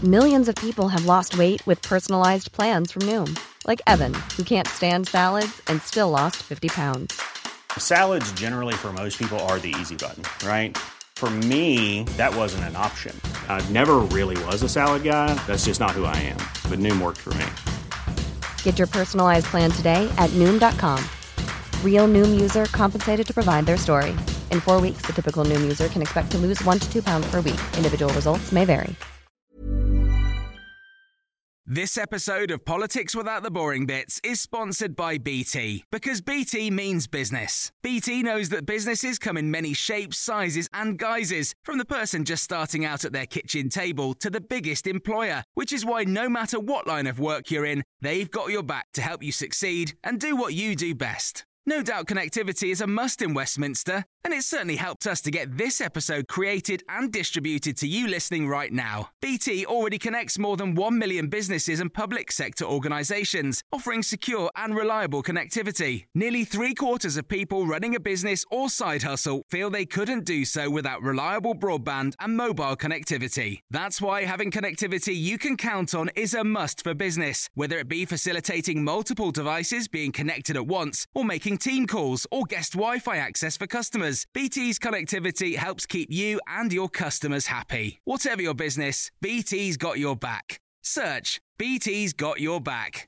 Millions of people have lost weight with personalized plans from Noom. Like Evan, who can't stand salads and still lost 50 pounds. Salads generally for most people are the easy button, right? For me, that wasn't an option. I never really was a salad guy. That's just not who I am. But Noom worked for me. Get your personalized plan today at Noom.com. Real Noom user compensated to provide their story. In 4 weeks, the typical Noom user can expect to lose 1 to 2 pounds per week. Individual results may vary. This episode of Politics Without the Boring Bits is sponsored by BT, because BT means business. BT knows that businesses come in many shapes, sizes and guises, from the person just starting out at their kitchen table to the biggest employer, which is why no matter what line of work you're in, they've got your back to help you succeed and do what you do best. No doubt connectivity is a must in Westminster, and it's certainly helped us to get this episode created and distributed to you listening right now. BT already connects more than 1 million businesses and public sector organisations, offering secure and reliable connectivity. Nearly 3/4 of people running a business or side hustle feel they couldn't do so without reliable broadband and mobile connectivity. That's why having connectivity you can count on is a must for business, whether it be facilitating multiple devices being connected at once or making team calls or guest Wi-Fi access for customers. BT's connectivity helps keep you and your customers happy. Whatever your business, BT's got your back. Search BT's got your back.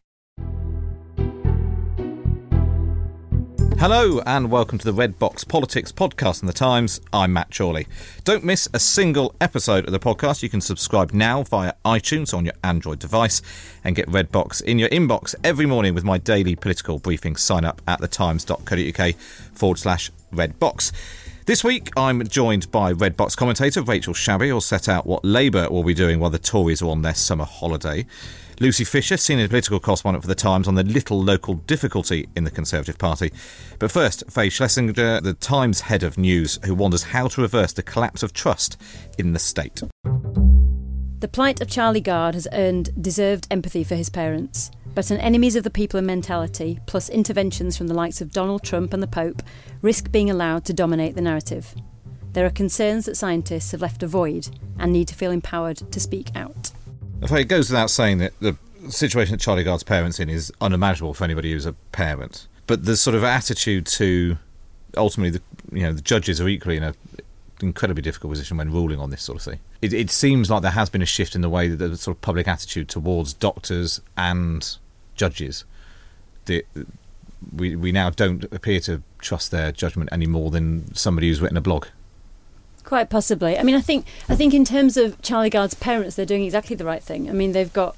Hello and welcome to the Red Box Politics podcast in the Times. I'm Matt Chorley. Don't miss a single episode of the podcast. You can subscribe now via iTunes on your Android device and get Red Box in your inbox every morning with my daily political briefing. Sign up at thetimes.co.uk/Redbox. This week, I'm joined by Red Box commentator Rachel Shabby, who'll set out what Labour will be doing while the Tories are on their summer holiday. Lucy Fisher, senior political correspondent for The Times, on the little local difficulty in the Conservative Party. But first, Faye Schlesinger, the Times head of news, who wonders how to reverse the collapse of trust in the state. The plight of Charlie Gard has earned deserved empathy for his parents, but an enemies of the people mentality, plus interventions from the likes of Donald Trump and the Pope, risk being allowed to dominate the narrative. There are concerns that scientists have left a void and need to feel empowered to speak out. It goes without saying that the situation that Charlie Gard's parents in is unimaginable for anybody who's a parent. But the sort of attitude to ultimately, the judges are equally in an incredibly difficult position when ruling on this sort of thing. It seems like there has been a shift in the way that the sort of public attitude towards doctors and judges. We now don't appear to trust their judgment any more than somebody who's written a blog. Quite possibly. I mean, I think in terms of Charlie Gard's parents, they're doing exactly the right thing. I mean, they've got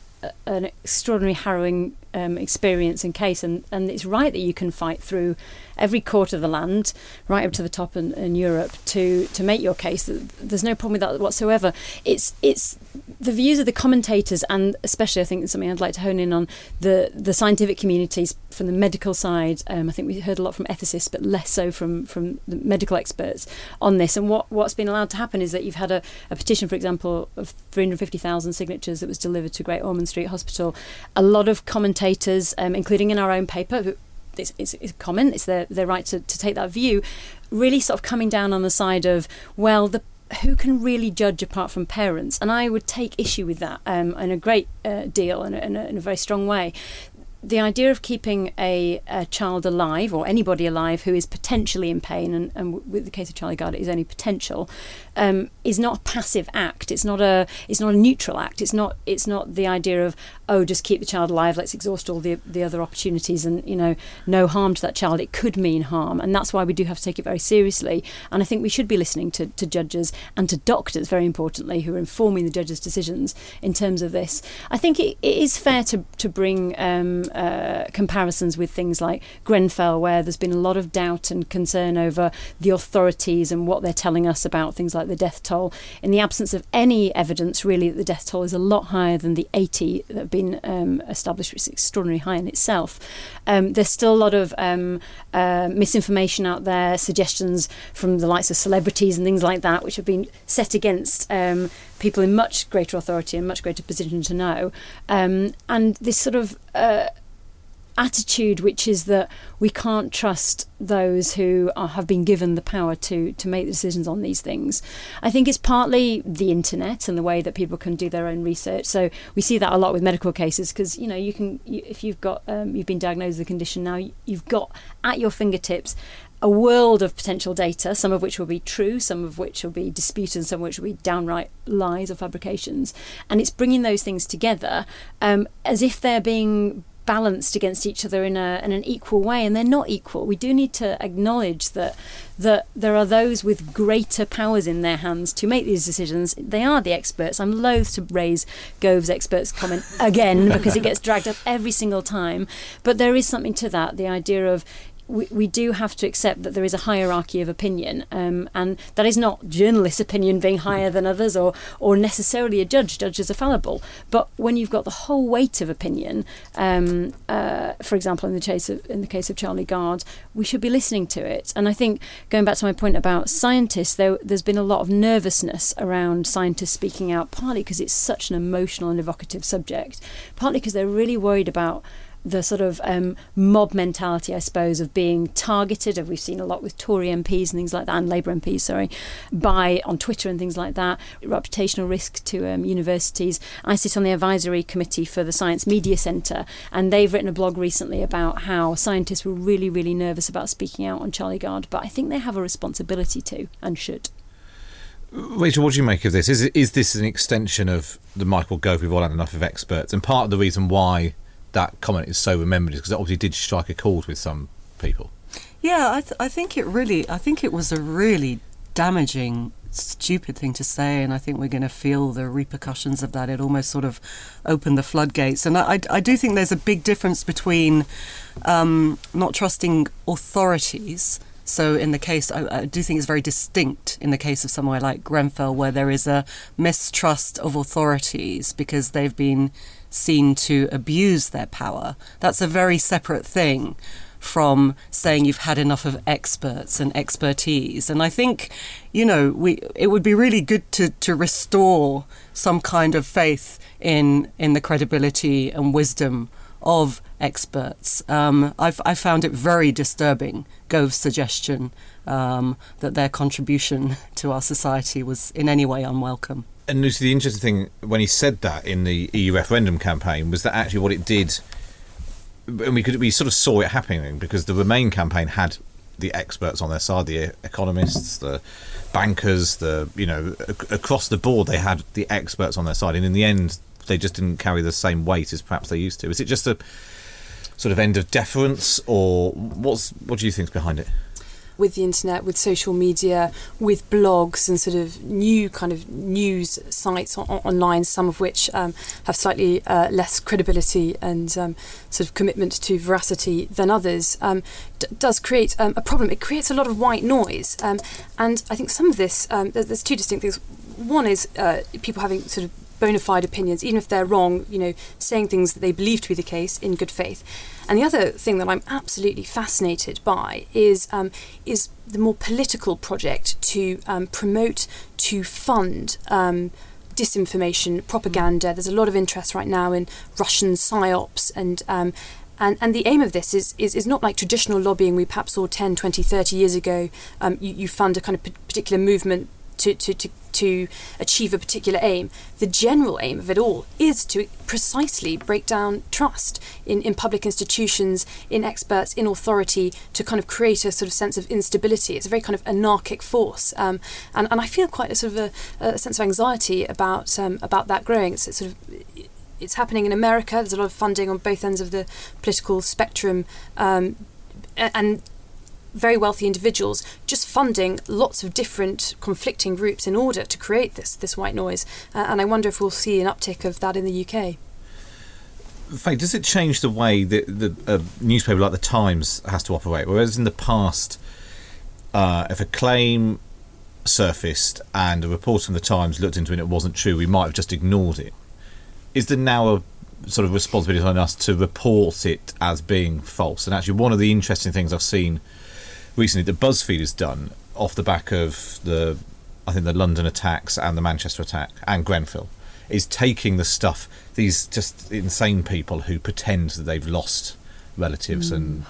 an extraordinary harrowing experience and case, and it's right that you can fight through every court of the land, right up to the top in Europe, to make your case. There's no problem with that whatsoever. It's the views of the commentators, and especially I think something I'd like to hone in on, the scientific communities from the medical side. I think we heard a lot from ethicists, but less so from the medical experts on this. And what's been allowed to happen is that you've had a petition, for example, of 350,000 signatures that was delivered to Great Ormond Street Hospital. A lot of commentators, including in our own paper, it's common, it's their right to take that view, really sort of coming down on the side of, well, who can really judge apart from parents? And I would take issue with that in a great deal and in a very strong way. The idea of keeping a child alive, or anybody alive who is potentially in pain, and with the case of Charlie Gard, it is only potential, is not a passive act. It's not a neutral act. It's not the idea of, just keep the child alive, let's exhaust all the other opportunities, and no harm to that child. It could mean harm, and that's why we do have to take it very seriously. And I think we should be listening to judges and to doctors, very importantly, who are informing the judges' decisions in terms of this. I think it is fair to bring comparisons with things like Grenfell, where there's been a lot of doubt and concern over the authorities and what they're telling us about things like the death toll, in the absence of any evidence really that the death toll is a lot higher than the 80 that have been established, which is extraordinarily high in itself. There's still a lot of misinformation out there, suggestions from the likes of celebrities and things like that, which have been set against people in much greater authority and much greater position to know. And this sort of attitude which is that we can't trust those who have been given the power to make decisions on these things. I think it's partly the internet and the way that people can do their own research. So we see that a lot with medical cases, because if you've got you've been diagnosed with a condition now, you've got at your fingertips a world of potential data, some of which will be true, some of which will be disputed, and some of which will be downright lies or fabrications. And it's bringing those things together as if they're being balanced against each other in an equal way, and they're not equal. We do need to acknowledge that there are those with greater powers in their hands to make these decisions. They are the experts. I'm loath to raise Gove's experts comment again because it gets dragged up every single time, but there is something to that, the idea of we do have to accept that there is a hierarchy of opinion, and that is not journalists' opinion being higher than others, or necessarily a judge. Judges are fallible. But when you've got the whole weight of opinion, for example, in the case of Charlie Gard, we should be listening to it. And I think, going back to my point about scientists, there's been a lot of nervousness around scientists speaking out, partly because it's such an emotional and evocative subject, partly because they're really worried about the sort of mob mentality, I suppose, of being targeted. We've seen a lot with Tory MPs and things like that, and Labour MPs, on Twitter and things like that. Reputational risk to universities. I sit on the advisory committee for the Science Media Centre, and they've written a blog recently about how scientists were really, really nervous about speaking out on Charlie Gard, but I think they have a responsibility to, and should. Rachel, what do you make of this? Is this an extension of the Michael Gove, we've all had enough of experts? And part of the reason why that comment is so remembered is because it obviously did strike a chord with some people. Yeah, I think it was a really damaging, stupid thing to say, and I think we're going to feel the repercussions of that. It almost sort of opened the floodgates, and I do think there's a big difference between not trusting authorities. So in the case, I do think it's very distinct in the case of somewhere like Grenfell, where there is a mistrust of authorities because they've been seen to abuse their power. That's a very separate thing from saying you've had enough of experts and expertise. And I think, it would be really good to restore some kind of faith in the credibility and wisdom of experts. I found it very disturbing, Gove's suggestion that their contribution to our society was in any way unwelcome. And Lucy, the interesting thing when he said that in the EU referendum campaign was that actually what it did, and we sort of saw it happening, because the Remain campaign had the experts on their side, the economists, the bankers, across the board they had the experts on their side, and in the end they just didn't carry the same weight as perhaps they used to. Is it just a sort of end of deference, or what do you think's behind it? With the internet, with social media, with blogs and sort of new kind of news sites online, some of which have slightly less credibility and sort of commitment to veracity than others, does create a problem. It creates a lot of white noise. And I think some of this, there's two distinct things. One is people having sort of bona fide opinions, even if they're wrong, saying things that they believe to be the case in good faith. And the other thing that I'm absolutely fascinated by is the more political project to promote, to fund disinformation, propaganda. There's a lot of interest right now in Russian psyops, and the aim of this is not like traditional lobbying we perhaps saw 10, 20, 30 years ago. You fund a kind of particular movement to achieve a particular aim. The general aim of it all is to precisely break down trust in public institutions, in experts, in authority, to kind of create a sort of sense of instability. It's a very kind of anarchic force, and I feel quite a sort of a sense of anxiety about that growing. It's happening in America. There's a lot of funding on both ends of the political spectrum, and very wealthy individuals just funding lots of different conflicting groups in order to create this white noise. And I wonder if we'll see an uptick of that in the UK. Faye, does it change the way that a newspaper like The Times has to operate? Whereas in the past, if a claim surfaced and a reporter from The Times looked into it and it wasn't true, we might have just ignored it. Is there now a sort of responsibility on us to report it as being false? And actually one of the interesting things I've seen recently that BuzzFeed has done off the back of the London attacks and the Manchester attack and Grenfell is taking the stuff, these just insane people who pretend that they've lost relatives and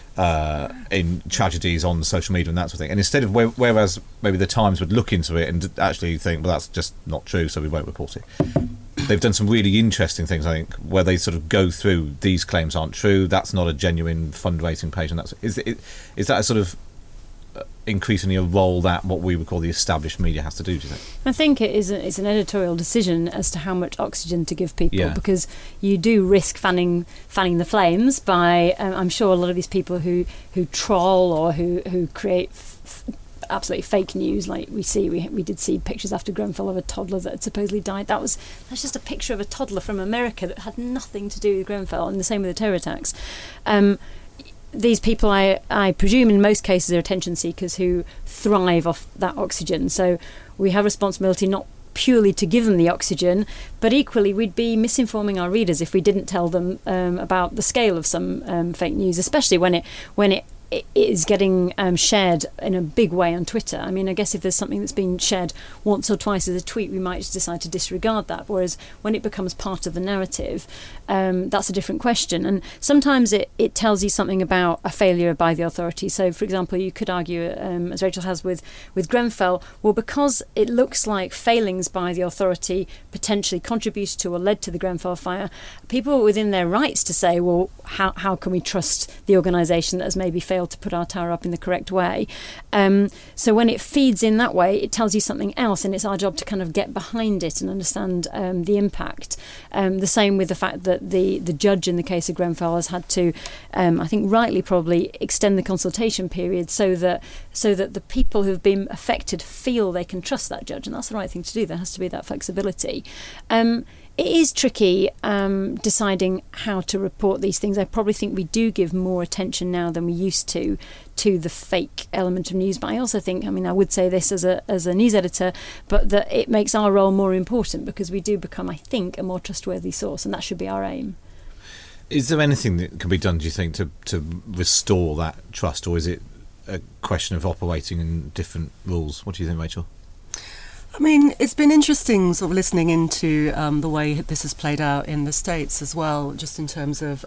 in tragedies on social media and that sort of thing. And instead of whereas maybe the Times would look into it and actually think, well, that's just not true, so we won't report it. They've done some really interesting things, I think, where they sort of go through, these claims aren't true, that's not a genuine fundraising page, and is that a sort of increasingly a role that what we would call the established media has to do, do you think? I think it's an editorial decision as to how much oxygen to give people, because you do risk fanning the flames by, I'm sure a lot of these people who troll or who create absolutely fake news, like we did see pictures after Grenfell of a toddler that had supposedly died. That's just a picture of a toddler from America that had nothing to do with Grenfell, and the same with the terror attacks. These people, I presume, in most cases, are attention seekers who thrive off that oxygen. So we have responsibility not purely to give them the oxygen, but equally we'd be misinforming our readers if we didn't tell them about the scale of some fake news, especially when it is getting shared in a big way on Twitter. I mean, I guess if there's something that's being shared once or twice as a tweet, we might just decide to disregard that. Whereas when it becomes part of the narrative, that's a different question. And sometimes it tells you something about a failure by the authority. So, for example, you could argue, as Rachel has with Grenfell, well, because it looks like failings by the authority potentially contributed to or led to the Grenfell fire, people are within their rights to say, well, how can we trust the organisation that has maybe failed to put our tower up in the correct way? So when it feeds in that way, it tells you something else, and it's our job to kind of get behind it and understand the impact. The same with the fact that the judge in the case of Grenfell has had to, I think rightly probably, extend the consultation period so that the people who've been affected feel they can trust that judge, and that's the right thing to do. There has to be that flexibility. It is tricky deciding how to report these things. I probably think we do give more attention now than we used to the fake element of news. But I also think, I mean, I would say this as a news editor, but that it makes our role more important because we do become, I think, a more trustworthy source, and that should be our aim. Is there anything that can be done, do you think, to restore that trust, or is it a question of operating in different rules? What do you think, Rachel? I mean, it's been interesting sort of listening into the way this has played out in the States as well, just in terms of,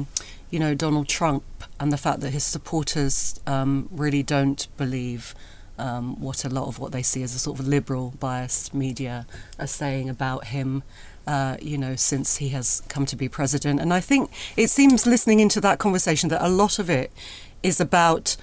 Donald Trump and the fact that his supporters really don't believe what a lot of what they see as a sort of liberal biased media are saying about him, since he has come to be president. And I think it seems, listening into that conversation, that a lot of it is about,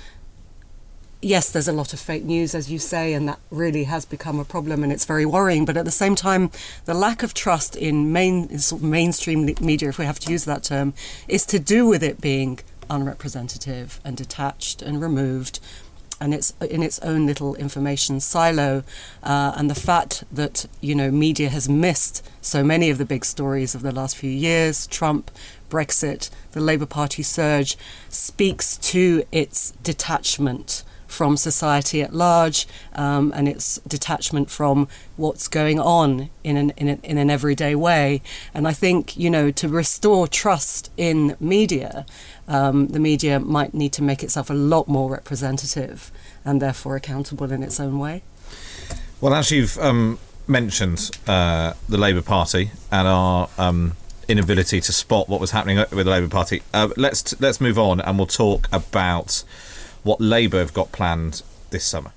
yes, there's a lot of fake news, as you say, and that really has become a problem, and it's very worrying. But at the same time, the lack of trust in mainstream media, if we have to use that term, is to do with it being unrepresentative and detached and removed, and it's in its own little information silo. And the fact that, media has missed so many of the big stories of the last few years, Trump, Brexit, the Labour Party surge, speaks to its detachment from society at large, and its detachment from what's going on in an everyday way. And I think, to restore trust in media, the media might need to make itself a lot more representative and therefore accountable in its own way. Well, as you've mentioned the Labour Party and our inability to spot what was happening with the Labour Party, let's move on, and we'll talk about what Labour have got planned this summer.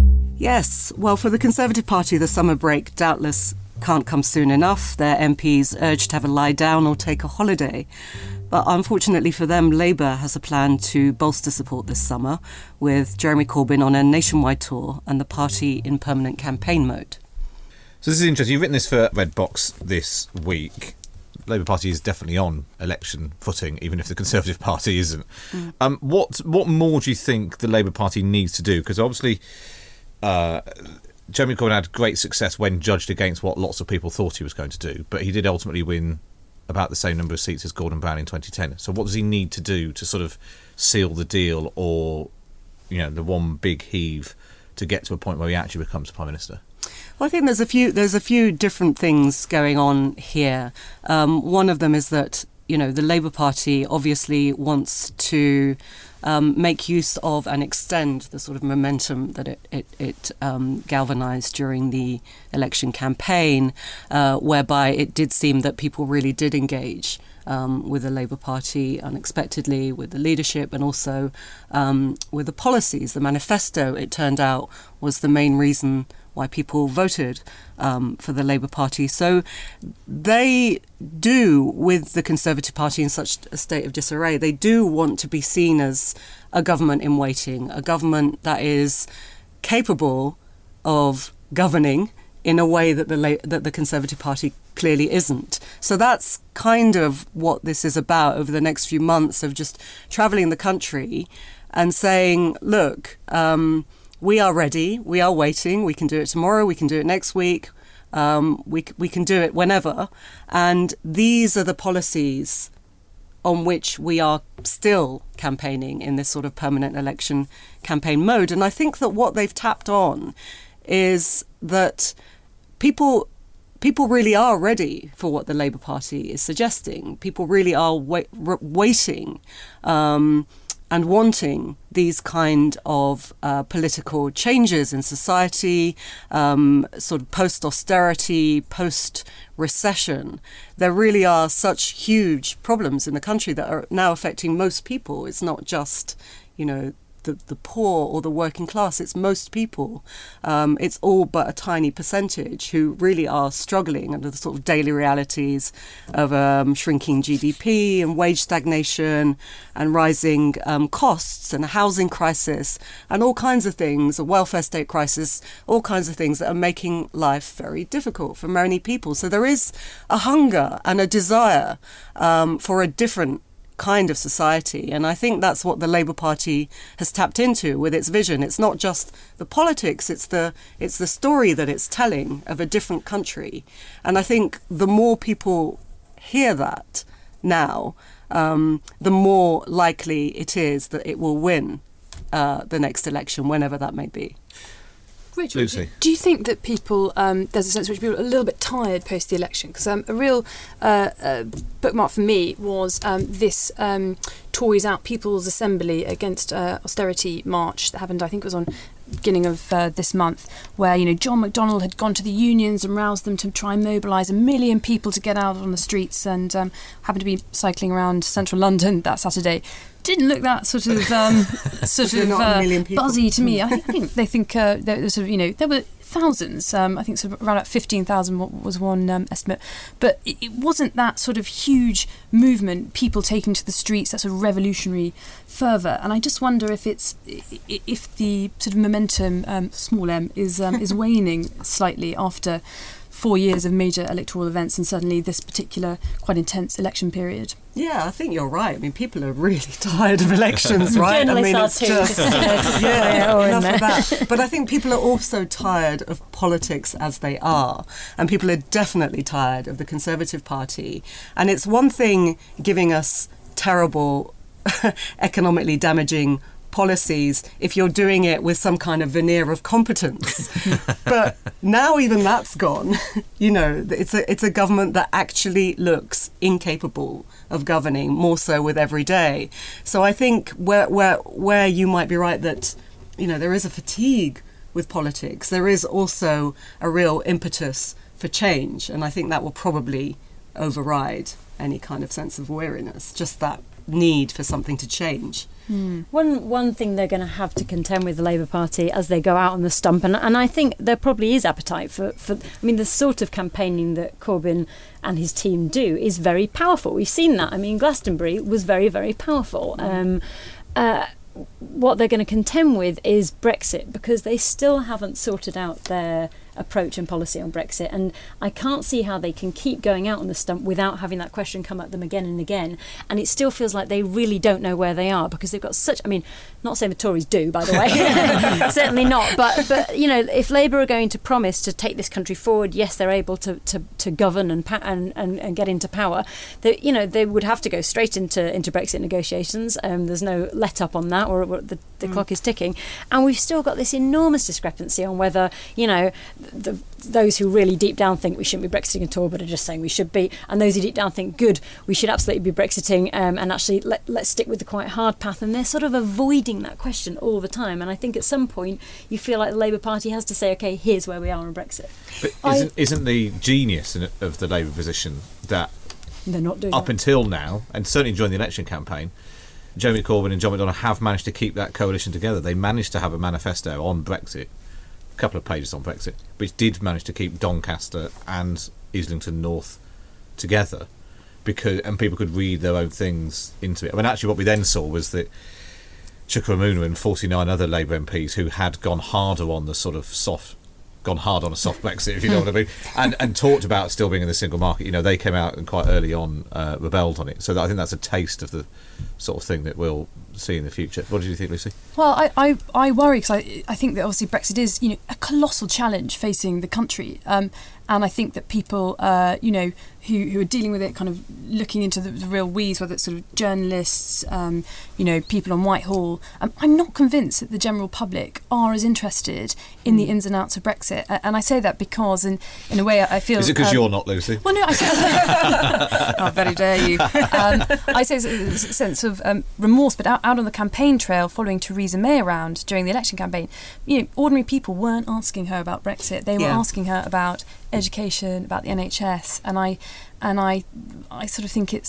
Yes, well, for the Conservative Party, the summer break doubtless can't come soon enough. Their MPs urged to have a lie down or take a holiday. But unfortunately for them, Labour has a plan to bolster support this summer, with Jeremy Corbyn on a nationwide tour and the party in permanent campaign mode. So this is interesting. You've written this for Red Box this week. Labour Party is definitely on election footing, even if the Conservative Party isn't. What more do you think the Labour Party needs to do? Because obviously Jeremy Corbyn had great success when judged against what lots of people thought he was going to do, but he did ultimately win about the same number of seats as Gordon Brown in 2010. So what does he need to do to sort of seal the deal, or the one big heave to get to a point where he actually becomes Prime Minister? Well, I think there's a few different things going on here. One of them is that the Labour Party obviously wants to make use of and extend the sort of momentum that it galvanised during the election campaign, whereby it did seem that people really did engage with the Labour Party unexpectedly, with the leadership, and also with the policies. The manifesto, it turned out, was the main reason why people voted for the Labour Party. So they do, with the Conservative Party in such a state of disarray, they do want to be seen as a government in waiting, a government that is capable of governing in a way that the Conservative Party clearly isn't. So that's kind of what this is about over the next few months, of just travelling the country and saying, look, we are ready, we are waiting, we can do it tomorrow, we can do it next week, we can do it whenever. And these are the policies on which we are still campaigning in this sort of permanent election campaign mode. And I think that what they've tapped on is that people really are ready for what the Labour Party is suggesting. People really are waiting and wanting these kind of political changes in society, sort of post-austerity, post-recession. There really are such huge problems in the country that are now affecting most people. It's not just, the poor or the working class. It's most people. It's all but a tiny percentage who really are struggling under the sort of daily realities of shrinking GDP and wage stagnation and rising costs and a housing crisis and all kinds of things, a welfare state crisis, all kinds of things that are making life very difficult for many people. So there is a hunger and a desire for a different kind of society, and I think that's what the Labour Party has tapped into with its vision. It's not just the politics, it's the story that it's telling of a different country. And I think the more people hear that now, the more likely it is that it will win the next election, whenever that may be. Rachel, Lucy, do you think that people, there's a sense in which people are a little bit tired post the election? Because a real bookmark for me was this Tories Out People's Assembly against austerity march that happened, I think it was on beginning of this month, where John McDonnell had gone to the unions and roused them to try and mobilise 1 million people to get out on the streets, and happened to be cycling around central London that Saturday. Didn't look that sort of buzzy to me. I think they think there was sort of there were thousands. I think sort of around about 15,000 was one estimate, but it wasn't that sort of huge movement. People taking to the streets, that sort of revolutionary fervour. And I just wonder if the sort of momentum, small m, is waning slightly after 4 years of major electoral events and suddenly this particular quite intense election period. Yeah, I think you're right. I mean, people are really tired of elections, right? Journalists it's are just enough of that. But I think people are also tired of politics as they are, and people are definitely tired of the Conservative Party. And it's one thing giving us terrible, economically damaging policies if you're doing it with some kind of veneer of competence. But now even that's gone. It's a government that actually looks incapable of governing, more so with every day. So I think where you might be right that there is a fatigue with politics, there is also a real impetus for change, and I think that will probably override any kind of sense of weariness, just that need for something to change. One thing they're going to have to contend with the Labour Party as they go out on the stump, and I think there probably is appetite for the sort of campaigning that Corbyn and his team do is very powerful. We've seen that. Glastonbury was very, very powerful. What they're going to contend with is Brexit, because they still haven't sorted out their approach and policy on Brexit, and I can't see how they can keep going out on the stump without having that question come at them again and again. And it still feels like they really don't know where they are, because they've got such, not saying the Tories do, by the way, certainly not, but if Labour are going to promise to take this country forward, yes, they're able to govern and get into power, they would have to go straight into Brexit negotiations. There's no let up on that, or the the clock is ticking, and we've still got this enormous discrepancy on whether, those who really deep down think we shouldn't be Brexiting at all but are just saying we should be, and those who deep down think good, we should absolutely be Brexiting, and actually let's stick with the quite hard path, and they're sort of avoiding that question all the time. And I think at some point you feel like the Labour Party has to say, okay, here's where we are on Brexit. But isn't the genius of the Labour position that they're not doing up until now, and certainly during the election campaign, Jeremy Corbyn and John McDonnell have managed to keep that coalition together. They managed to have a manifesto on Brexit, a couple of pages on Brexit, which did manage to keep Doncaster and Islington North together, and people could read their own things into it. I mean, actually what we then saw was that Chuka Umunna and 49 other Labour MPs who had gone hard on a soft Brexit, if you know what I mean, and talked about still being in the single market. They came out and quite early on rebelled on it. So I think that's a taste of the sort of thing that we'll see in the future. What do you think, Lucy? Well, I worry because I think that obviously Brexit is a colossal challenge facing the country, and I think that people who are dealing with it, kind of looking into the real weeds, whether it's sort of journalists, people on Whitehall, I'm not convinced that the general public are as interested in the ins and outs of Brexit. And I say that because in a way I feel... Is it because you're not, Lucy? Well, no, I say... How very dare you. I say a sense of remorse, but out on the campaign trail following Theresa May around during the election campaign, ordinary people weren't asking her about Brexit. They were asking her about education, about the NHS, and I sort of think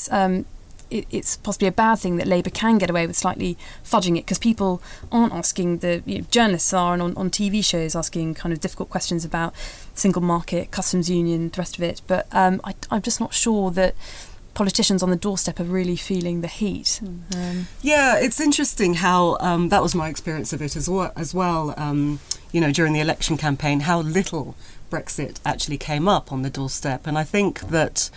it's possibly a bad thing that Labour can get away with slightly fudging it, because people aren't asking, journalists are, and on TV shows asking kind of difficult questions about single market, customs union, the rest of it. But I'm just not sure that politicians on the doorstep are really feeling the heat. Yeah, it's interesting how that was my experience of it as well. During the election campaign, how little Brexit actually came up on the doorstep. And I think that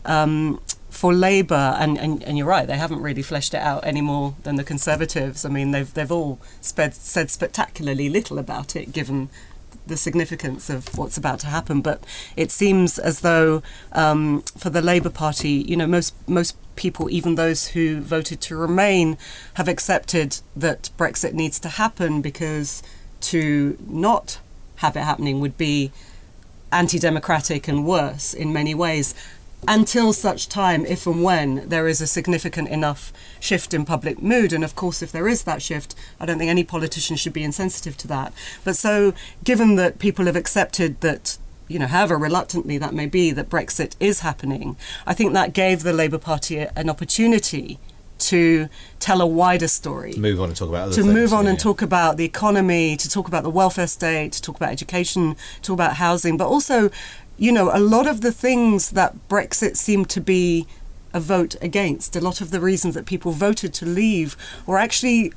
for Labour, and you're right, they haven't really fleshed it out any more than the Conservatives. I mean, they've all said spectacularly little about it, given the significance of what's about to happen. But it seems as though for the Labour Party, most people, even those who voted to remain, have accepted that Brexit needs to happen, because to not have it happening would be anti-democratic and worse in many ways, until such time, if and when there is a significant enough shift in public mood. And of course, if there is that shift, I don't think any politician should be insensitive to that. But so, given that people have accepted that, however reluctantly that may be, that Brexit is happening, I think that gave the Labour Party an opportunity to tell a wider story. Move on and talk about other things. To move on and talk about the economy, to talk about the welfare state, to talk about education, to talk about housing, but also, a lot of the things that Brexit seemed to be a vote against, a lot of the reasons that people voted to leave were actually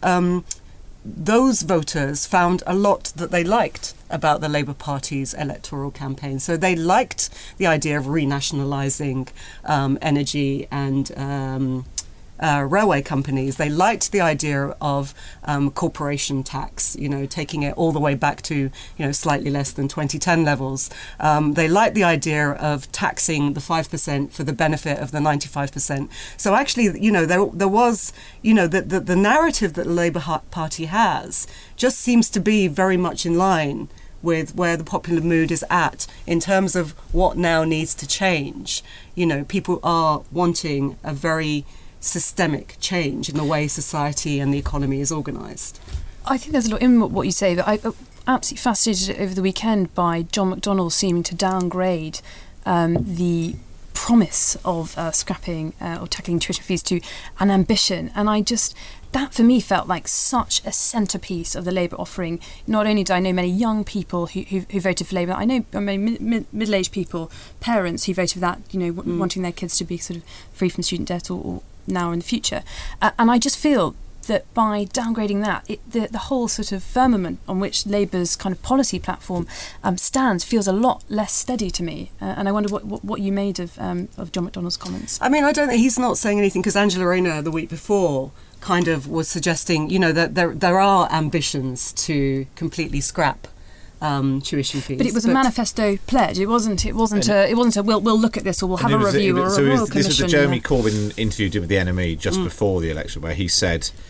those voters found a lot that they liked about the Labour Party's electoral campaign. So they liked the idea of renationalising energy and railway companies. They liked the idea of corporation tax, taking it all the way back to, slightly less than 2010 levels. They liked the idea of taxing the 5% for the benefit of the 95%. So actually, there was, the narrative that the Labour Party has just seems to be very much in line with where the popular mood is at in terms of what now needs to change. People are wanting a very systemic change in the way society and the economy is organised. I think there's a lot in what you say, but I'm absolutely fascinated over the weekend by John McDonnell seeming to downgrade the promise of scrapping or tackling tuition fees to an ambition. And that for me felt like such a centrepiece of the Labour offering. Not only do I know many young people who voted for Labour, I know many middle-aged people, parents who voted for that, wanting their kids to be sort of free from student debt or now or in the future. And I just feel that by downgrading that, the whole sort of firmament on which Labour's kind of policy platform stands feels a lot less steady to me. And I wonder what you made of John McDonnell's comments. I mean, I don't think he's not saying anything, because Angela Rayner the week before kind of was suggesting, that there are ambitions to completely scrap tuition fees. But it was a manifesto pledge. It wasn't a we'll look at this, or we'll have a review, or a royal commission. This was the Jeremy Corbyn interview did with the NME just before the election, where he said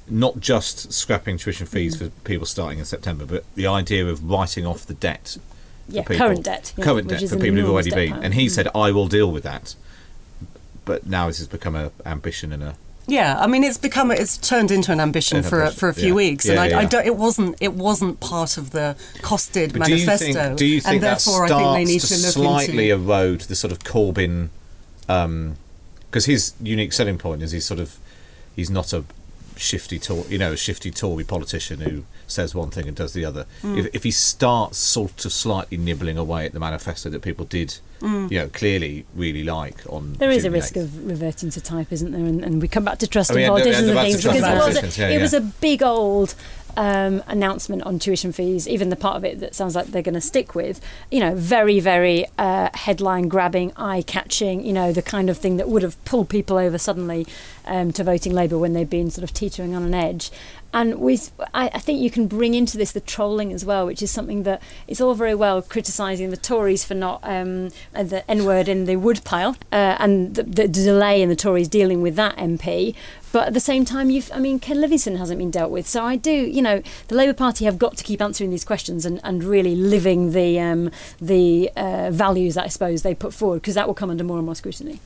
not just scrapping tuition fees for people starting in September, but the idea of writing off the debt. Current debt. Current debt for people who've already been. And he said, I will deal with that. But now this has become an ambition and a... Yeah, I mean, it's turned into an ambition for a few weeks, and I don't. It wasn't part of the costed manifesto. Do you think and therefore I think they need to look slightly erode the sort of Corbyn? Because his unique selling point is he's not a shifty Tory politician who says one thing and does the other. If he starts sort of slightly nibbling away at the manifesto that people did, clearly really like on, there is a risk of reverting to type, isn't there? And we come back to trust in politicians and things, because it was a big old announcement on tuition fees, even the part of it that sounds like they're going to stick with, very, very headline grabbing, eye catching, the kind of thing that would have pulled people over suddenly to voting Labour when they've been sort of teetering on an edge. And I think you can bring into this the trolling as well, which is something that it's all very well criticising the Tories for not the N-word in the woodpile and the delay in the Tories dealing with that MP. But at the same time, Ken Livingstone hasn't been dealt with. So I do, the Labour Party have got to keep answering these questions and really living the values that I suppose they put forward, because that will come under more and more scrutiny.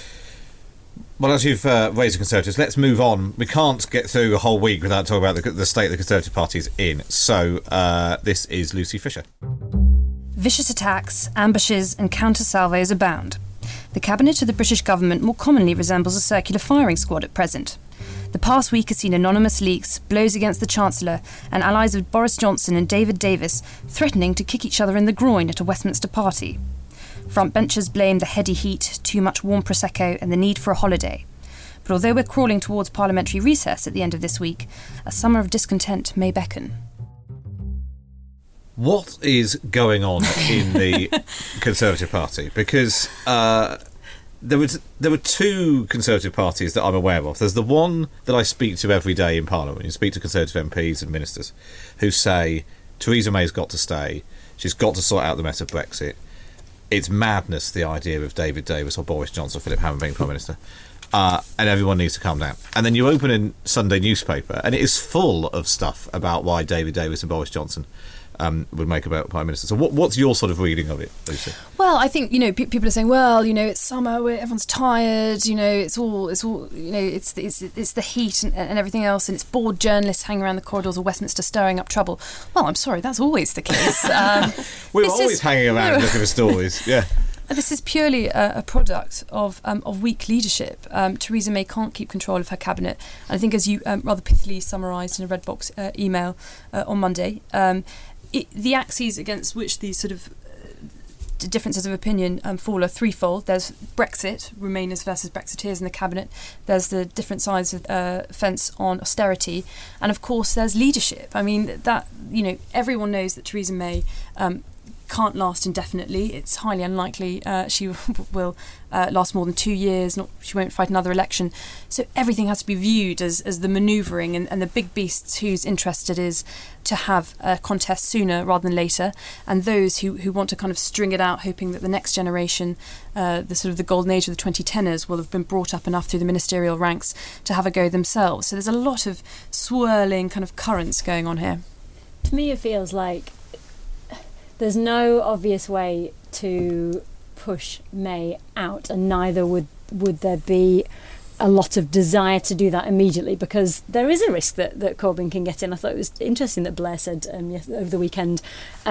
Well, as you've raised the Conservatives, let's move on. We can't get through a whole week without talking about the state the Conservative Party is in. So this is Lucy Fisher. Vicious attacks, ambushes and counter-salvos abound. The cabinet of the British government more commonly resembles a circular firing squad at present. The past week has seen anonymous leaks, blows against the Chancellor, and allies of Boris Johnson and David Davis threatening to kick each other in the groin at a Westminster party. Frontbenchers blame the heady heat, too much warm Prosecco and the need for a holiday. But although we're crawling towards parliamentary recess at the end of this week, a summer of discontent may beckon. What is going on in the Conservative Party? Because there were two Conservative parties that I'm aware of. There's the one that I speak to every day in Parliament. You speak to Conservative MPs and ministers who say Theresa May's got to stay. She's got to sort out the mess of Brexit. It's madness, the idea of David Davis or Boris Johnson or Philip Hammond being Prime Minister. And everyone needs to calm down. And then you open a Sunday newspaper and it is full of stuff about why David Davis and Boris Johnson would make about Prime Minister. So what's your sort of reading of it, Lucy? Well, I think, people are saying, well, it's summer, everyone's tired, it's the heat and everything else, and it's bored journalists hanging around the corridors of Westminster stirring up trouble. Well, I'm sorry, that's always the case. We're always hanging around looking for stories, yeah. This is purely a product of weak leadership. Theresa May can't keep control of her cabinet. And I think, as you rather pithily summarised in a Red Box email on Monday, the axes against which these sort of differences of opinion fall are threefold. There's Brexit, Remainers versus Brexiteers in the cabinet. There's the different sides of fence on austerity, and of course there's leadership. I mean, that everyone knows that Theresa May can't last indefinitely. It's highly unlikely she will last more than 2 years. She won't fight another election. So everything has to be viewed as the manoeuvring and the big beasts whose interest it is to have a contest sooner rather than later, and those who want to kind of string it out, hoping that the next generation, the sort of the golden age of the 2010ers, will have been brought up enough through the ministerial ranks to have a go themselves. So there's a lot of swirling kind of currents going on here. To me, it feels like there's no obvious way to push May out, and neither would there be a lot of desire to do that immediately, because there is a risk that Corbyn can get in. I thought it was interesting that Blair said over the weekend,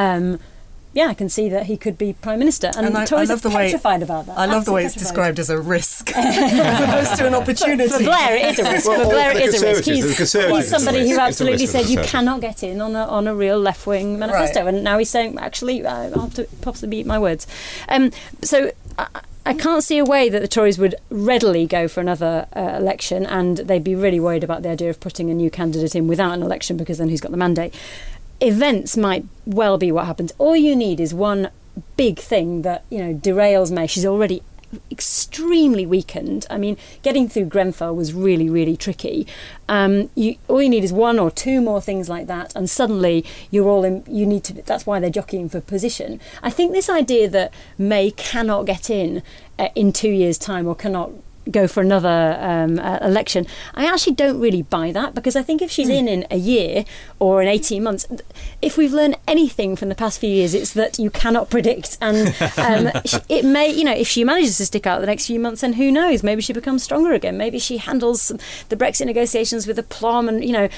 I can see that he could be Prime Minister. And Tories are petrified about that. I love the way it's described as a risk as opposed to an opportunity. For Blair, it is a risk. For Blair, it is a risk. He's somebody who absolutely said you cannot get in on a real left-wing manifesto. Right. And now he's saying, actually, I'll have to possibly eat my words. So I can't see a way that the Tories would readily go for another election, and they'd be really worried about the idea of putting a new candidate in without an election, because then who's got the mandate? Events might well be what happens. All you need is one big thing that derails May. She's already extremely weakened. I mean, getting through Grenfell was really, really tricky. All you need is one or two more things like that, and suddenly you're all in. You need to. That's why they're jockeying for position. I think this idea that May cannot get in 2 years' time, or cannot go for another election. I actually don't really buy that, because I think if she's in a year or in 18 months, if we've learned anything from the past few years, it's that you cannot predict. And it may, if she manages to stick out the next few months, then who knows? Maybe she becomes stronger again. Maybe she handles the Brexit negotiations with aplomb, and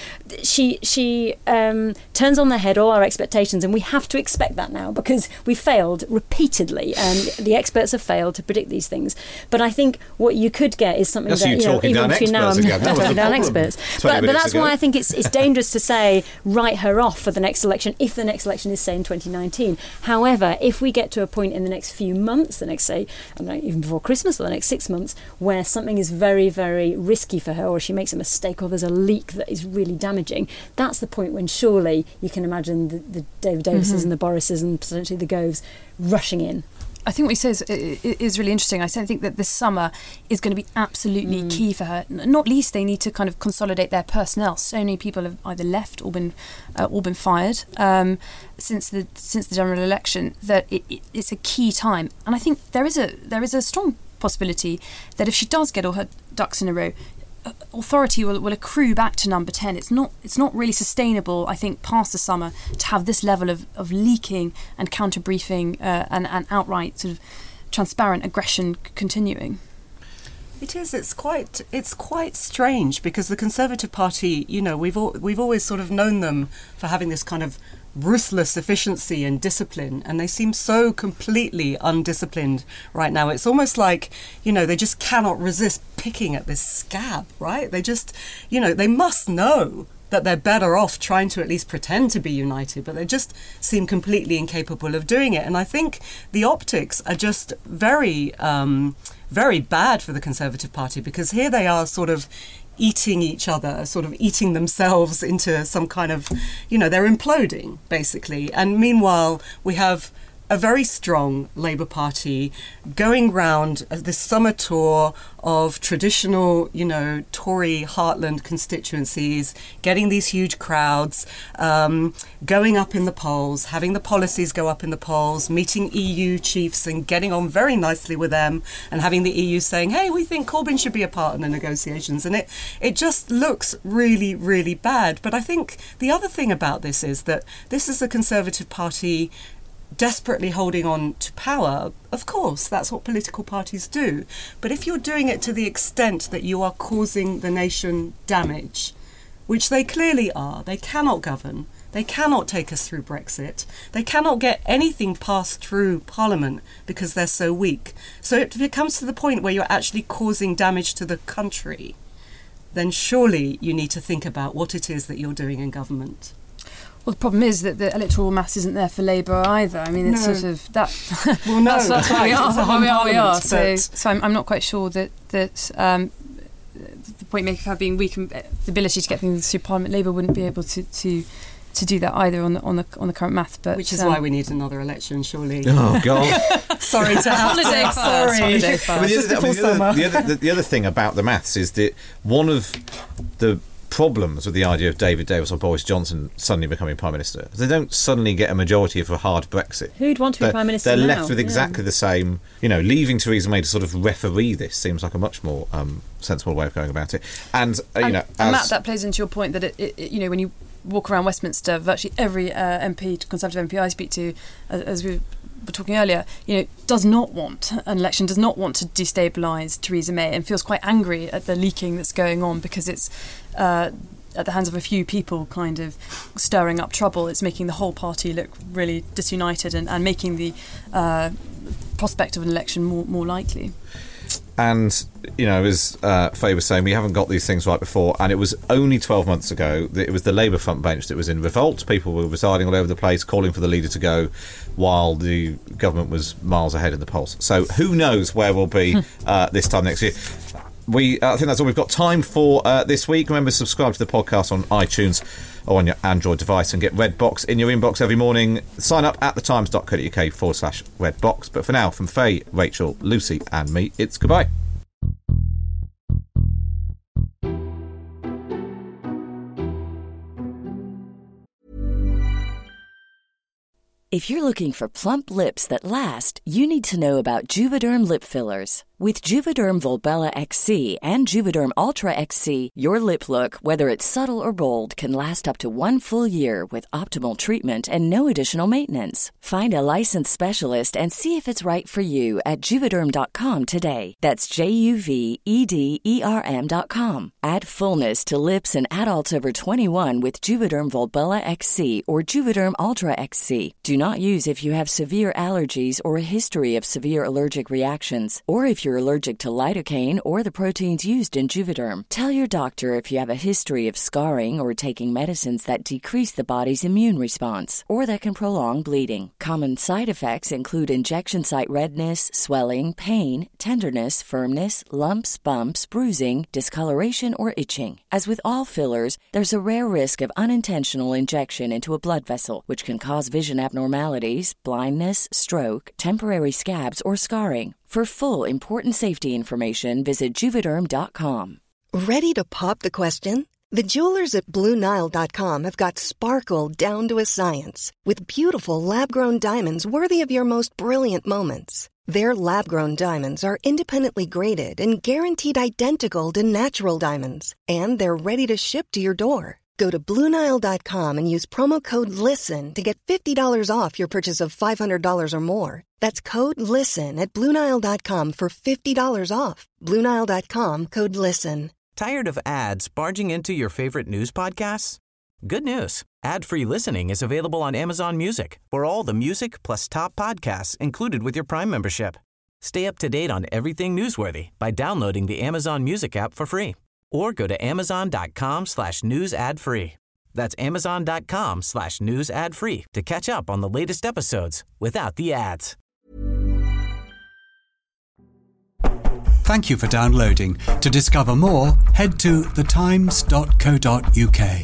she turns on their head all our expectations, and we have to expect that now, because we failed repeatedly, and the experts have failed to predict these things. But I think what you could get is something that, even between now and talking down experts. But that's why I think it's dangerous to say write her off for the next election, if the next election is, say, in 2019. However, if we get to a point in the next few months, the next, say, even before Christmas or the next 6 months, where something is very, very risky for her, or she makes a mistake, or there's a leak that is really damaging, that's the point when surely you can imagine the David Davises and the Borises and potentially the Goves rushing in. I think what he says is really interesting. I think that this summer is going to be absolutely key for her. Not least, they need to kind of consolidate their personnel. So many people have either left or been fired since the general election, that it's a key time. And I think there is a strong possibility that if she does get all her ducks in a row, authority will accrue back to Number 10. It's not really sustainable, I think, past the summer to have this level of leaking and counter-briefing and outright sort of transparent aggression continuing. It is. It's quite strange, because the Conservative Party, we've always sort of known them for having this kind of ruthless efficiency and discipline, and they seem so completely undisciplined right now. It's almost like, they just cannot resist picking at this scab, right? They just, they must know that they're better off trying to at least pretend to be united, but they just seem completely incapable of doing it. And I think the optics are just very, very bad for the Conservative Party, because here they are sort of eating each other, sort of eating themselves into some kind of, they're imploding, basically. And meanwhile, we have a very strong Labour Party going round this summer tour of traditional, Tory heartland constituencies, getting these huge crowds, going up in the polls, having the policies go up in the polls, meeting EU chiefs and getting on very nicely with them, and having the EU saying, hey, we think Corbyn should be a part in the negotiations. And it just looks really, really bad. But I think the other thing about this is that this is the Conservative Party desperately holding on to power. Of course, that's what political parties do. But if you're doing it to the extent that you are causing the nation damage, which they clearly are, they cannot govern, they cannot take us through Brexit, they cannot get anything passed through Parliament because they're so weak. So if it comes to the point where you're actually causing damage to the country, then surely you need to think about what it is that you're doing in government. Well, the problem is that the electoral mass isn't there for Labour either. I mean, it's sort of that. Well, no, that's why we are. So I'm not quite sure that the point maker of being weak and the ability to get things through Parliament, Labour wouldn't be able to do that either on the current math. But which is why we need another election, surely. Oh God! Sorry to have holiday to. Sorry. The other thing about the maths is that one of the problems with the idea of David Davis or Boris Johnson suddenly becoming Prime Minister is they don't suddenly get a majority for a hard Brexit. Who'd want to be Prime Minister They're now? left with exactly the same, leaving Theresa May to sort of referee this seems like a much more sensible way of going about it. And Matt, that plays into your point that it when you walk around Westminster, virtually every Conservative MP I speak to, as we were talking earlier, does not want an election, does not want to destabilise Theresa May, and feels quite angry at the leaking that's going on because it's at the hands of a few people kind of stirring up trouble. It's making the whole party look really disunited and making the prospect of an election more likely. And, as Faye was saying, we haven't got these things right before, and it was only 12 months ago that it was the Labour front bench that was in revolt. People were residing all over the place, calling for the leader to go, while the government was miles ahead in the polls. So who knows where we'll be this time next year. I think that's all we've got time for this week. Remember to subscribe to the podcast on iTunes or on your Android device and get Red Box in your inbox every morning. Sign up at thetimes.co.uk/Red Box. But for now, from Faye, Rachel, Lucy and me, it's goodbye. If you're looking for plump lips that last, you need to know about Juvederm lip fillers. With Juvederm Volbella XC and Juvederm Ultra XC, your lip look, whether it's subtle or bold, can last up to 1 full year with optimal treatment and no additional maintenance. Find a licensed specialist and see if it's right for you at Juvederm.com today. That's JUVEDERM.com. Add fullness to lips in adults over 21 with Juvederm Volbella XC or Juvederm Ultra XC. Do not use if you have severe allergies or a history of severe allergic reactions, or if you're allergic to lidocaine or the proteins used in Juvederm. Tell your doctor if you have a history of scarring or taking medicines that decrease the body's immune response or that can prolong bleeding. Common side effects include injection site redness, swelling, pain, tenderness, firmness, lumps, bumps, bruising, discoloration, or itching. As with all fillers, there's a rare risk of unintentional injection into a blood vessel, which can cause vision abnormalities, blindness, stroke, temporary scabs, or scarring. For full, important safety information, visit Juvederm.com. Ready to pop the question? The jewelers at BlueNile.com have got sparkle down to a science with beautiful lab-grown diamonds worthy of your most brilliant moments. Their lab-grown diamonds are independently graded and guaranteed identical to natural diamonds, and they're ready to ship to your door. Go to BlueNile.com and use promo code LISTEN to get $50 off your purchase of $500 or more. That's code LISTEN at BlueNile.com for $50 off. BlueNile.com, code LISTEN. Tired of ads barging into your favorite news podcasts? Good news. Ad-free listening is available on Amazon Music for all the music plus top podcasts included with your Prime membership. Stay up to date on everything newsworthy by downloading the Amazon Music app for free. Or go to amazon.com/news ad free. That's amazon.com/news ad free to catch up on the latest episodes without the ads. Thank you for downloading. To discover more, head to thetimes.co.uk.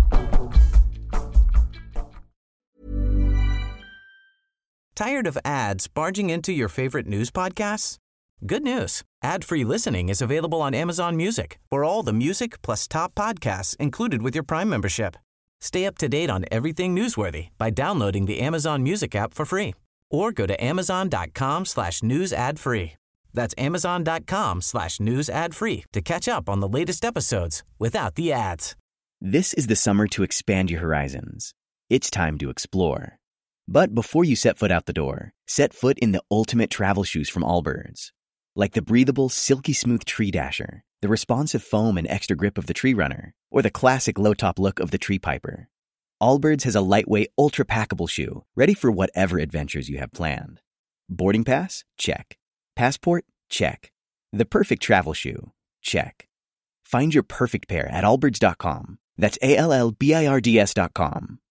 Tired of ads barging into your favorite news podcasts? Good news. Ad-free listening is available on Amazon Music for all the music plus top podcasts included with your Prime membership. Stay up to date on everything newsworthy by downloading the Amazon Music app for free. Or go to amazon.com/news ad free. That's amazon.com/news ad free to catch up on the latest episodes without the ads. This is the summer to expand your horizons. It's time to explore. But before you set foot out the door, set foot in the ultimate travel shoes from Allbirds. Like the breathable, silky smooth Tree Dasher, the responsive foam and extra grip of the Tree Runner, or the classic low-top look of the Tree Piper. Allbirds has a lightweight, ultra-packable shoe, ready for whatever adventures you have planned. Boarding pass? Check. Passport? Check. The perfect travel shoe? Check. Find your perfect pair at allbirds.com. That's ALLBIRDS.com.